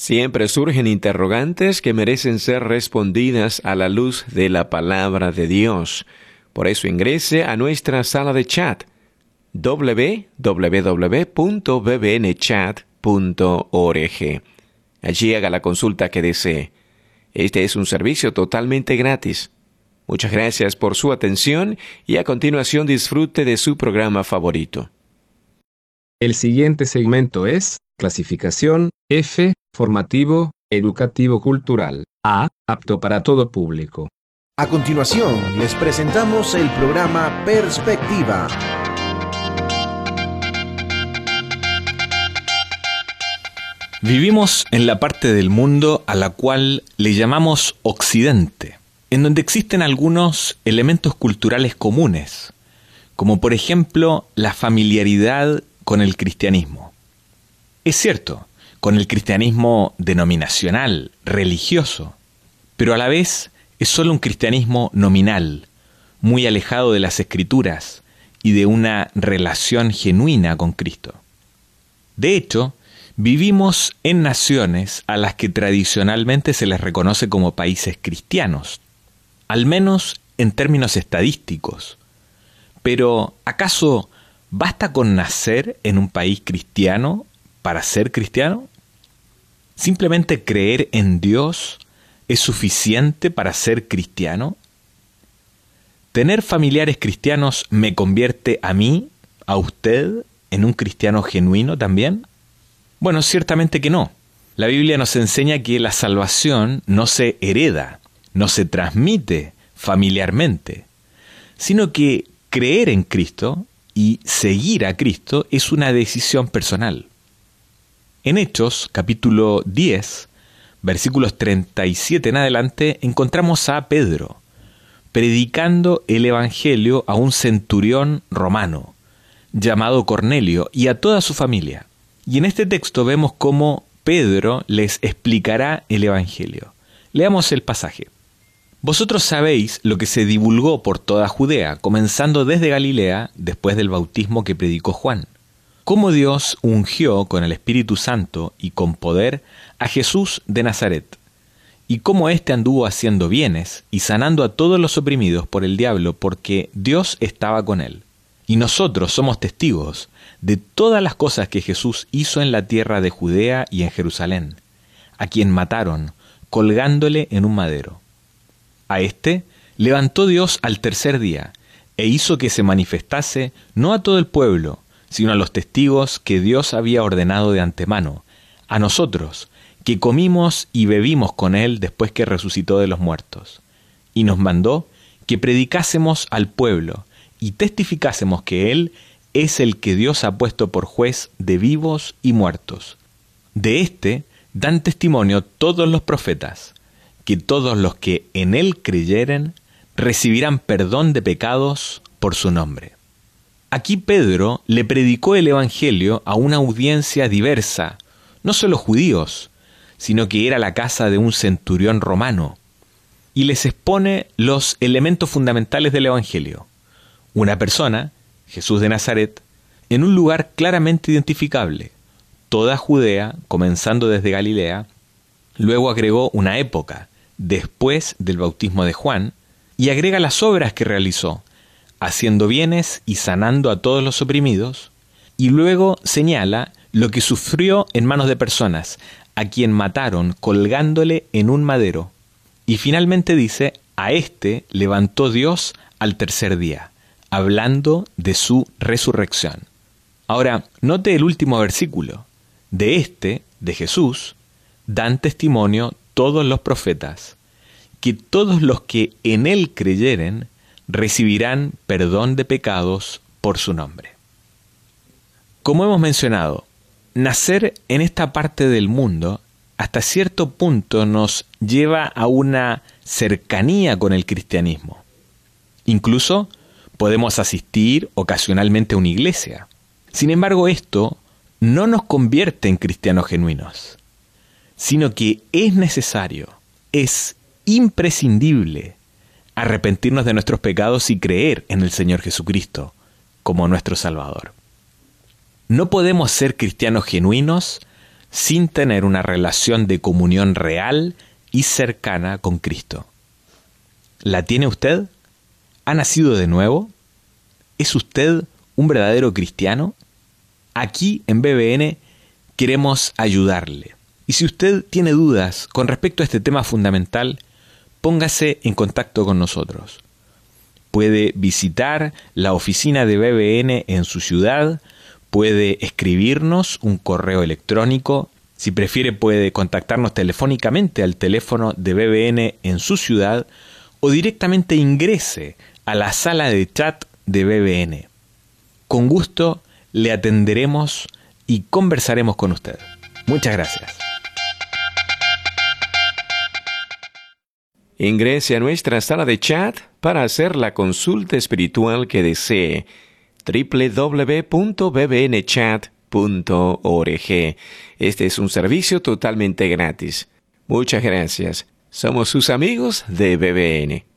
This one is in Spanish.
Siempre surgen interrogantes que merecen ser respondidas a la luz de la palabra de Dios. Por eso ingrese a nuestra sala de chat www.bbnchat.org. Allí haga la consulta que desee. Este es un servicio totalmente gratis. Muchas gracias por su atención y a continuación disfrute de su programa favorito. El siguiente segmento es clasificación F, formativo, educativo cultural, A, apto para todo público. A continuación, les presentamos el programa Perspectiva. Vivimos en la parte del mundo a la cual le llamamos Occidente, en donde existen algunos elementos culturales comunes, como por ejemplo la familiaridad con el cristianismo. Es cierto, con el cristianismo denominacional, religioso, pero a la vez es solo un cristianismo nominal, muy alejado de las Escrituras y de una relación genuina con Cristo. De hecho, vivimos en naciones a las que tradicionalmente se les reconoce como países cristianos, al menos en términos estadísticos. Pero, ¿acaso basta con nacer en un país cristiano para ser cristiano? ¿Simplemente creer en Dios es suficiente para ser cristiano? ¿Tener familiares cristianos me convierte a mí, a usted, en un cristiano genuino también? Bueno, ciertamente que no. La Biblia nos enseña que la salvación no se hereda, no se transmite familiarmente, sino que creer en Cristo y seguir a Cristo es una decisión personal. En Hechos, capítulo 10, versículos 37 en adelante, encontramos a Pedro predicando el Evangelio a un centurión romano llamado Cornelio y a toda su familia. Y en este texto vemos cómo Pedro les explicará el Evangelio. Leamos el pasaje. Vosotros sabéis lo que se divulgó por toda Judea, comenzando desde Galilea, después del bautismo que predicó Juan. Cómo Dios ungió con el Espíritu Santo y con poder a Jesús de Nazaret, y cómo éste anduvo haciendo bienes y sanando a todos los oprimidos por el diablo, porque Dios estaba con él. Y nosotros somos testigos de todas las cosas que Jesús hizo en la tierra de Judea y en Jerusalén, a quien mataron, colgándole en un madero. A éste levantó Dios al tercer día, e hizo que se manifestase no a todo el pueblo, sino a los testigos que Dios había ordenado de antemano, a nosotros, que comimos y bebimos con él después que resucitó de los muertos. Y nos mandó que predicásemos al pueblo, y testificásemos que él es el que Dios ha puesto por juez de vivos y muertos. De éste dan testimonio todos los profetas, que todos los que en él creyeren recibirán perdón de pecados por su nombre. Aquí Pedro le predicó el Evangelio a una audiencia diversa, no solo judíos, sino que era la casa de un centurión romano, y les expone los elementos fundamentales del Evangelio. Una persona, Jesús de Nazaret, en un lugar claramente identificable, toda Judea, comenzando desde Galilea. Luego agregó una época, después del bautismo de Juan, y agrega las obras que realizó, haciendo bienes y sanando a todos los oprimidos, y luego señala lo que sufrió en manos de personas, a quien mataron colgándole en un madero. Y finalmente dice, a éste levantó Dios al tercer día, hablando de su resurrección. Ahora, note el último versículo. De este, de Jesús, dan testimonio todos los profetas, que todos los que en él creyeren recibirán perdón de pecados por su nombre. Como hemos mencionado, nacer en esta parte del mundo hasta cierto punto nos lleva a una cercanía con el cristianismo. Incluso podemos asistir ocasionalmente a una iglesia. Sin embargo, esto no nos convierte en cristianos genuinos, sino que es necesario, es imprescindible arrepentirnos de nuestros pecados y creer en el Señor Jesucristo como nuestro Salvador. No podemos ser cristianos genuinos sin tener una relación de comunión real y cercana con Cristo. ¿La tiene usted? ¿Ha nacido de nuevo? ¿Es usted un verdadero cristiano? Aquí en BBN queremos ayudarle. Y si usted tiene dudas con respecto a este tema fundamental, póngase en contacto con nosotros. Puede visitar la oficina de BBN en su ciudad, puede escribirnos un correo electrónico. Si prefiere, puede contactarnos telefónicamente al teléfono de BBN en su ciudad o directamente ingrese a la sala de chat de BBN. Con gusto le atenderemos y conversaremos con usted. Muchas gracias. Ingrese a nuestra sala de chat para hacer la consulta espiritual que desee. www.bbnchat.org. Este es un servicio totalmente gratis. Muchas gracias. Somos sus amigos de BBN.